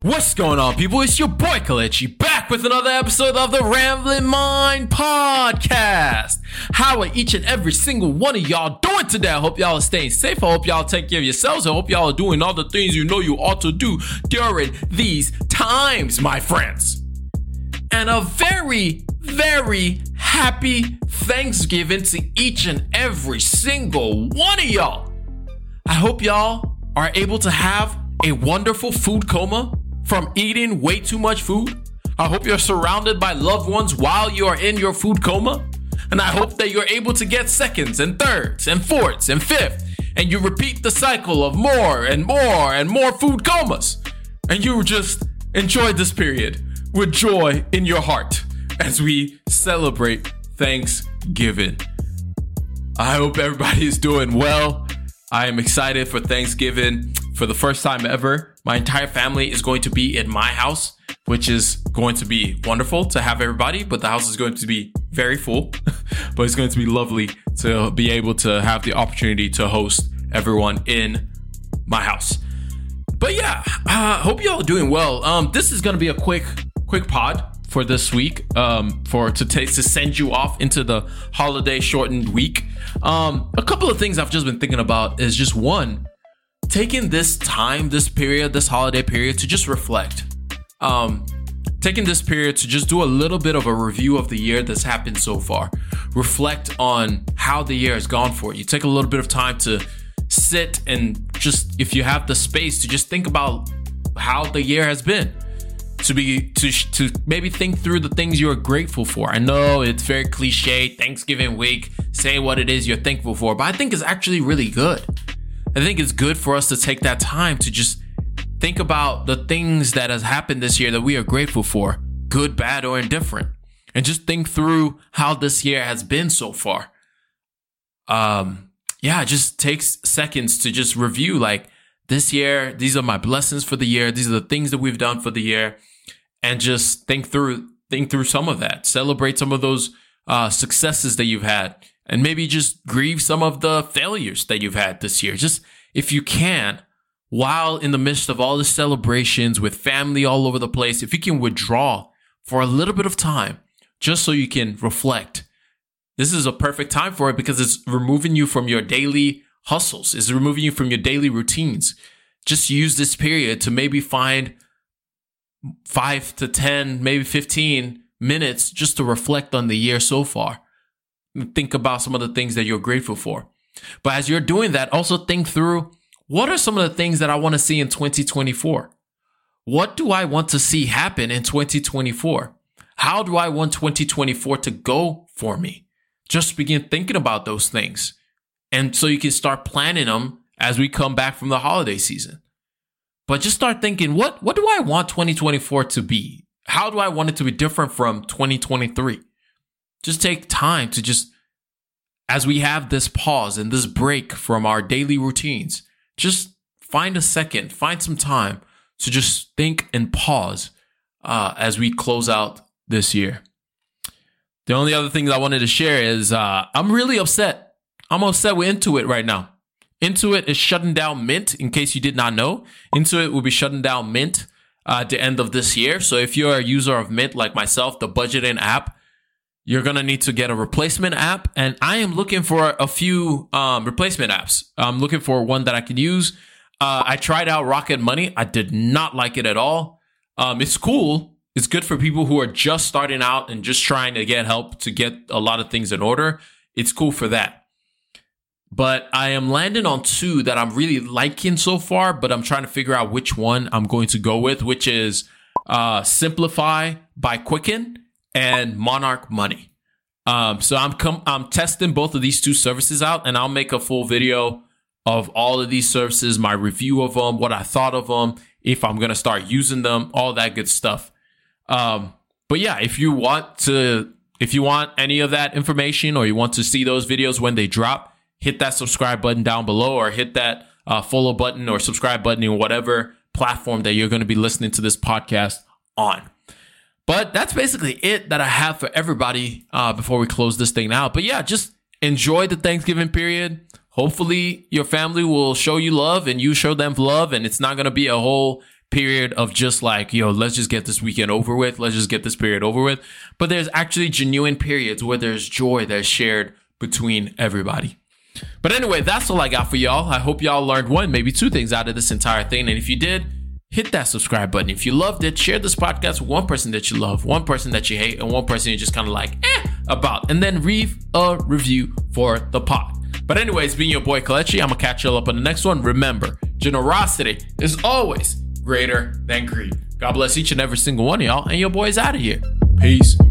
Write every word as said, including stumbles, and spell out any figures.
What's going on, people? It's your boy Kalechi back with another episode of the Ramblin' Mind Podcast. How are each and every single one of y'all doing today? I hope y'all are staying safe. I hope y'all take care of yourselves. I hope y'all are doing all the things you know you ought to do during these times, my friends. And a very, very happy Thanksgiving to each and every single one of y'all. I hope y'all are able to have a wonderful food coma from eating way too much food. I hope you're surrounded by loved ones while you are in your food coma. And I hope that you're able to get seconds and thirds and fourths and fifths. And you repeat the cycle of more and more and more food comas. And you just enjoy this period with joy in your heart as we celebrate Thanksgiving. I hope everybody is doing well. I am excited for Thanksgiving. For the first time ever, my entire family is going to be in my house, which is going to be wonderful to have everybody, but the house is going to be very full, but it's going to be lovely to be able to have the opportunity to host everyone in my house. But yeah, I uh, hope y'all are doing well. Um, this is going to be a quick, quick pod for this week, um, for to take to send you off into the holiday shortened week. Um, a couple of things I've just been thinking about is just one, taking this time, this period, this holiday period to just reflect. Um, taking this period to just do a little bit of a review of the year that's happened so far. Reflect on how the year has gone for you. Take a little bit of time to sit and just, if you have the space, to just think about how the year has been. To be to to maybe think through the things you're grateful for. I know it's very cliche, Thanksgiving week, say what it is you're thankful for, but I think it's actually really good. I think it's good for us to take that time to just think about the things that has happened this year that we are grateful for, good, bad, or indifferent, and just think through how this year has been so far. Um, yeah, it just takes seconds to just review, like, this year, these are my blessings for the year. These are the things that we've done for the year, and just think through think through some of that. Celebrate some of those uh, successes that you've had. And maybe just grieve some of the failures that you've had this year. Just if you can, while in the midst of all the celebrations with family all over the place, if you can withdraw for a little bit of time, just so you can reflect. This is a perfect time for it because it's removing you from your daily hustles. It's removing you from your daily routines. Just use this period to maybe find five to ten, maybe fifteen minutes just to reflect on the year so far. Think about some of the things that you're grateful for. But as you're doing that, also think through, what are some of the things that I want to see in twenty twenty-four? What do I want to see happen in twenty twenty-four? How do I want twenty twenty-four to go for me? Just begin thinking about those things. And so you can start planning them as we come back from the holiday season. But just start thinking, what, what do I want twenty twenty-four to be? How do I want it to be different from twenty twenty-three? Just take time to just, as we have this pause and this break from our daily routines, just find a second, find some time to just think and pause uh, as we close out this year. The only other thing that I wanted to share is uh, I'm really upset. I'm upset with Intuit right now. Intuit is shutting down Mint, in case you did not know. Intuit will be shutting down Mint uh, at the end of this year. So if you're a user of Mint like myself, the budgeting app, you're going to need to get a replacement app. And I am looking for a few um, replacement apps. I'm looking for one that I can use. Uh, I tried out Rocket Money. I did not like it at all. Um, it's cool. It's good for people who are just starting out and just trying to get help to get a lot of things in order. It's cool for that. But I am landing on two that I'm really liking so far, but I'm trying to figure out which one I'm going to go with, which is uh, Simplify by Quicken and Monarch Money. Um, so I'm com- I'm testing both of these two services out, and I'll make a full video of all of these services, my review of them, what I thought of them, if I'm going to start using them, all that good stuff. Um, but yeah, if you want to, if you want any of that information or you want to see those videos when they drop, hit that subscribe button down below or hit that uh, follow button or subscribe button in whatever platform that you're going to be listening to this podcast on. But that's basically it that I have for everybody uh, before we close this thing out. But yeah, just enjoy the Thanksgiving period. Hopefully your family will show you love and you show them love, and it's not going to be a whole period of just like, yo, let's just get this weekend over with. Let's just get this period over with. But there's actually genuine periods where there's joy that's shared between everybody. But anyway, that's all I got for y'all. I hope y'all learned one, maybe two things out of this entire thing. And if you did, hit that subscribe button. If you loved it, share this podcast with one person that you love, one person that you hate, and one person you're just kind of like, eh, about. And then leave a review for the pod. But anyways, being your boy Kelechi, I'm going to catch y'all up on the next one. Remember, generosity is always greater than greed. God bless each and every single one of y'all. And your boy's out of here. Peace.